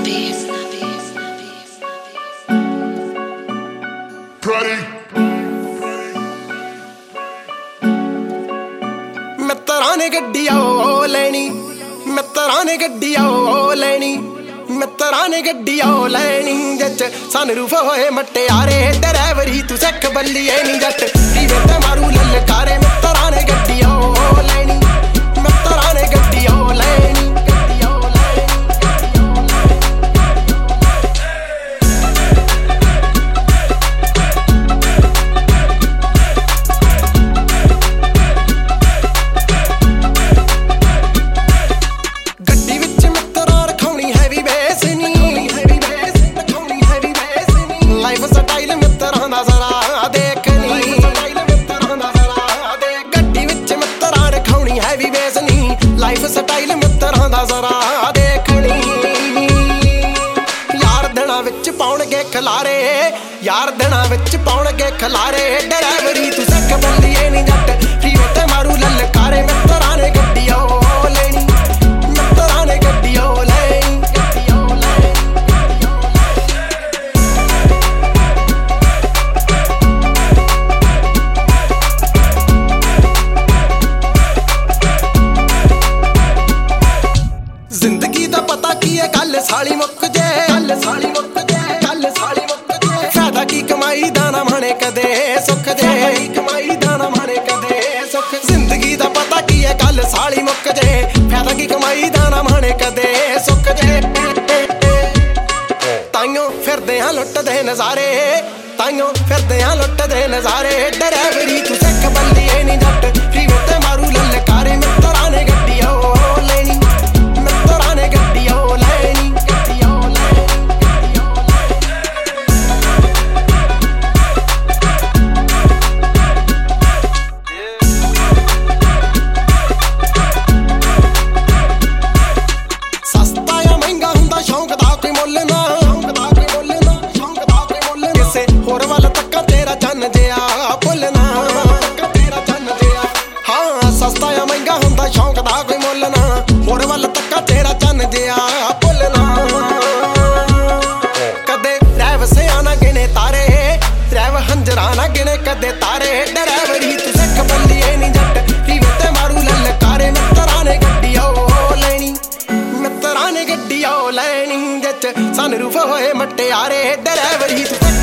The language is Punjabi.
ਮਿੱਤਰਾਂ ਨੇ ਗੱਡੀ ਓ ਲੈਣੀ, ਮਿੱਤਰਾਂ ਨੇ ਗੱਡੀ ਓ ਲੈਣੀ, ਮਿੱਤਰਾਂ ਨੇ ਗੱਡੀ ਓ ਲੈਣੀ। ਜੱਜ ਸਨਰੂਫ ਹੋਏ ਮਟਿਆਰੇ, ਡਰਾਈਵਰੀ ਤੂੰ ਸਿੱਖ ਬੱਲੀਏ ਨੀ ਜੱਟ ਰੀਵੇ ਤੇ ਮਾਰੂ ਲਲਕਾਰੇ। ਮਿੱਤਰਾਂ ਨੇ ਗੱਡੀ ਓ ਲੈਣੀ, ਮਿੱਤਰਾਂ ਨੇ ਗੱਡੀ ਓ ਲੈਣੀ। ਲਾਈਫ ਸਟਾਈਲ ਮਿੱਤਰਾਂ ਦਾ ਜ਼ਰਾ ਦੇਖਣੀ। ਯਾਰ ਦਿਨਾਂ ਵਿੱਚ ਪਾਉਣਗੇ ਖਲਾਰੇ, ਯਾਰ ਦਿਨਾਂ ਵਿੱਚ ਪਾਉਣਗੇ ਖਲਾਰੇ। ਡਰਾਈਵਰੀ ਤੂੰ ਸਿੱਖ ਬੱਲੀਏ ਨੀ ਜੱਟ ਰੀਵੇ ਤੇ ਮਾਰੂ ਲਲਕਾਰੇ। ਮਿੱਤਰਾਂ ਨੇ ਗੱਡੀ ਓ ਲੈਣੀ, ਮਿੱਤਰਾਂ ਨੇ ਗੱਡੀ ਓ ਲੈਣੀ, ਗੱਡੀ ਓ ਲੈਣੀ। ਜ਼ਿੰਦਗੀ ਦਾ ਪਤਾ ਕੀ ਹੈ ਗੱਲ ਸਾਲੀ ਮੁੱਕ ਜੇ, ਗੱਲ ਸਾਲੀ ਮੁੱਕ ਜੇ, ਗੱਲ ਸਾਲੀ ਮੁੱਕ ਜੇ। ਫਾਇਦਾ ਕੀ ਕਮਾਈ ਦਾ ਨਾ ਮਾਣੇ ਕਦੇ ਸੁੱਖ ਜੇ, ਕਮਾਈ ਦਾ ਨਾ ਮਾਣੇ ਕਦੇ ਸੁੱਖ। ਜ਼ਿੰਦਗੀ ਦਾ ਪਤਾ ਕੀ ਹੈ ਗੱਲ ਸਾਲੀ ਮੁੱਕ ਜੇ, ਫਾਇਦਾ ਕੀ ਕਮਾਈ ਦਾ ਨਾ ਮਾਣੇ ਕਦੇ ਸੁੱਖ ਜੇ। ਤਾਈਓ ਫਿਰਦੇ ਆ ਲੁੱਟਦੇ ਨਜ਼ਾਰੇ, ਤਾਈਓ ਫਿਰਦੇ ਆ ਲੁੱਟਦੇ ਨਜ਼ਾਰੇ। ਡਰਾਈਵਰੀ ਤੂੰ ਸਿੱਖ ਬੱਲੀਏ ਨੀ ਜੱਟ ਰੀਵੇ ਤੇ ਮਾਰੂ ਲਲਕਾਰੇ। ਮਿੱਤਰਾਂ ਨੇ ਗੱਡੀ ਓ ਲੈਣੀ, ਮਿੱਤਰਾਂ ਨੇ ਗੱਡੀ ਓ ਲੈਣੀ, ਗੱਡੀ ਓ ਲੈਣੀ, ਗੱਡੀ ਓ ਲੈਣੀ। ਸਸਤਾ ਜਾਂ ਮਹਿੰਗਾ ਹੁੰਦਾ ਸ਼ੌਂਕ ਦਾ ਕੋਈ ਮੁੱਲ ਨਾ, ਸ਼ੌਂਕ ਦਾ ਕੋਈ ਮੁੱਲ ਨਾ, ਸ਼ੌਂਕ ਦਾ ਕੋਈ ਮੁੱਲ ਨਾ। ਕਿਸੇ ਹੋਰ ਵੱਲ ਤੱਕਾਂ ਤੇਰਾ ਚੰਨ ਜਿਆ ਭੁੱਲਣਾ, ਤੱਕਾਂ ਤੇਰਾ ਚੰਨ ਜਿਆ। ਹਾਂ ਸਸਤਾ ਜਾਂ ਮਹਿੰਗਾ ਹੁੰਦਾ ਸ਼ੌਂਕ ਦਾ ਕੋਈ ਮੁੱਲ ਨਾ, ਹੋਰ ਵੱਲ ਤੱਕਾਂ ਤੇਰਾ ਚੰਨ ਜਿਆ ਭੁੱਲਣਾ। ਕਦੇ ਰੈਵ ਸਿਆ ਨਾ ਗਿਣੇ ਤਾਰੇ, ਰੈਵ ਹੰਜਰਾ ਨਾ ਗਿਣੇ ਕਦੇ ਤਾਰੇ। ਡਰਾਈਵਰੀ ਤੂੰ ਸਿੱਖ ਬੱਲੀਏ ਨੀ ਜੱਟ ਰੀਵੇ ਤੇ ਮਾਰੂ ਲਲਕਾਰੇ। ਮਿੱਤਰਾਂ ਨੇ ਗੱਡੀ ਓ ਲੈਣੀ, ਮਿੱਤਰਾਂ ਨੇ ਗੱਡੀ ਓ ਲੈਣੀ। ਜੱਜ ਸਨਰੂਫ ਹੋਏ ਮਟਿਆਰੇ, ਡਰਾਈਵਰੀ ਤੂੰ